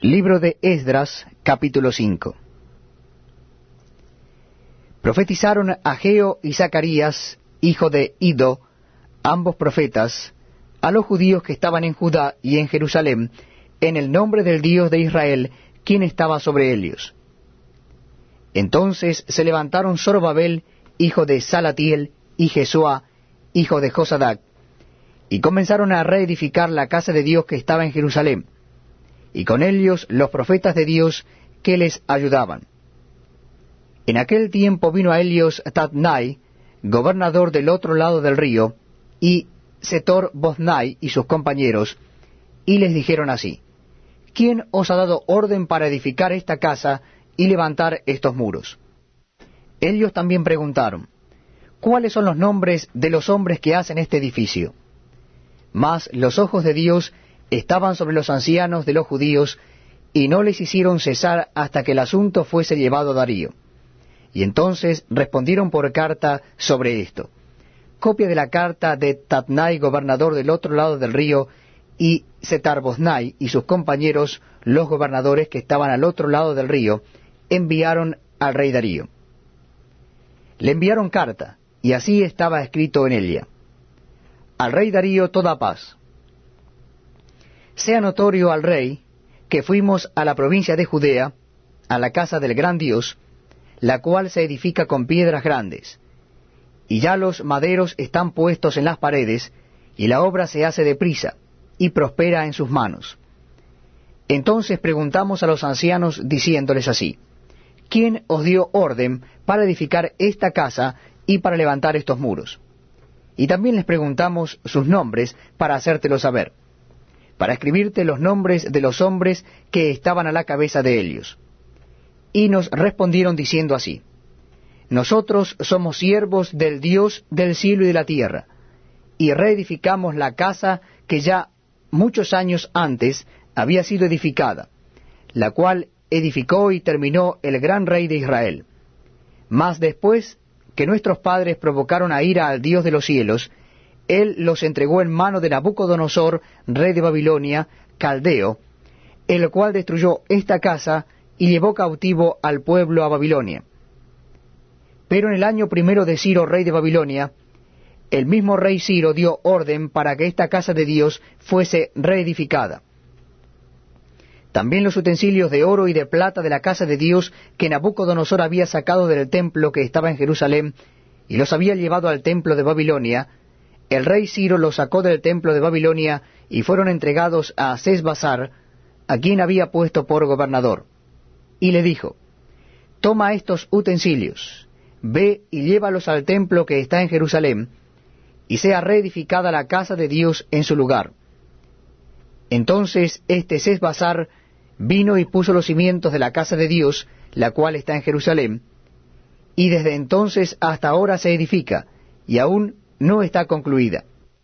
Libro de Esdras, capítulo 5. Profetizaron Ageo y Zacarías, hijo de Iddo, ambos profetas, a los judíos que estaban en Judá y en Jerusalén, en el nombre del Dios de Israel, quien estaba sobre ellos. Entonces se levantaron Zorobabel, hijo de Salatiel, y Jesuá, hijo de Josadac, y comenzaron a reedificar la casa de Dios que estaba en Jerusalén, y con ellos los profetas de Dios que les ayudaban. En aquel tiempo vino a ellos Tatnai, gobernador del otro lado del río, y Setor-Boznai y sus compañeros, y les dijeron así: ¿Quién os ha dado orden para edificar esta casa y levantar estos muros? Ellos también preguntaron: ¿cuáles son los nombres de los hombres que hacen este edificio? Mas los ojos de Dios estaban sobre los ancianos de los judíos, y no les hicieron cesar hasta que el asunto fuese llevado a Darío. Y entonces respondieron por carta sobre esto. Copia de la carta de Tatnai, gobernador del otro lado del río, y Setar-Boznai y sus compañeros, los gobernadores que estaban al otro lado del río, enviaron al rey Darío. Le enviaron carta, y así estaba escrito en ella: al rey Darío toda paz. Sea notorio al rey que fuimos a la provincia de Judea, a la casa del gran Dios, la cual se edifica con piedras grandes, y ya los maderos están puestos en las paredes, y la obra se hace deprisa, y prospera en sus manos. Entonces preguntamos a los ancianos, diciéndoles así: ¿quién os dio orden para edificar esta casa y para levantar estos muros? Y también les preguntamos sus nombres para hacértelo saber, para escribirte los nombres de los hombres que estaban a la cabeza de ellos. Y nos respondieron diciendo así: nosotros somos siervos del Dios del cielo y de la tierra, y reedificamos la casa que ya muchos años antes había sido edificada, la cual edificó y terminó el gran rey de Israel. Mas después que nuestros padres provocaron a ira al Dios de los cielos, Él los entregó en mano de Nabucodonosor, rey de Babilonia, caldeo, el cual destruyó esta casa y llevó cautivo al pueblo a Babilonia. Pero en el año primero de Ciro, rey de Babilonia, el mismo rey Ciro dio orden para que esta casa de Dios fuese reedificada. También los utensilios de oro y de plata de la casa de Dios que Nabucodonosor había sacado del templo que estaba en Jerusalén, y los había llevado al templo de Babilonia, el rey Ciro los sacó del templo de Babilonia, y fueron entregados a Sesbassar, a quien había puesto por gobernador. Y le dijo: toma estos utensilios, ve y llévalos al templo que está en Jerusalén, y sea reedificada la casa de Dios en su lugar. Entonces Sesbassar vino y puso los cimientos de la casa de Dios, la cual está en Jerusalén, y desde entonces hasta ahora se edifica, y aún no está concluida.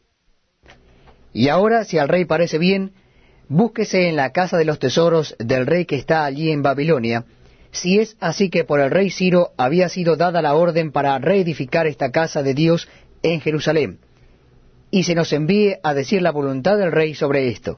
Y ahora, si al rey parece bien, búsquese en la casa de los tesoros del rey que está allí en Babilonia, si es así que por el rey Ciro había sido dada la orden para reedificar esta casa de Dios en Jerusalén, y se nos envíe a decir la voluntad del rey sobre esto.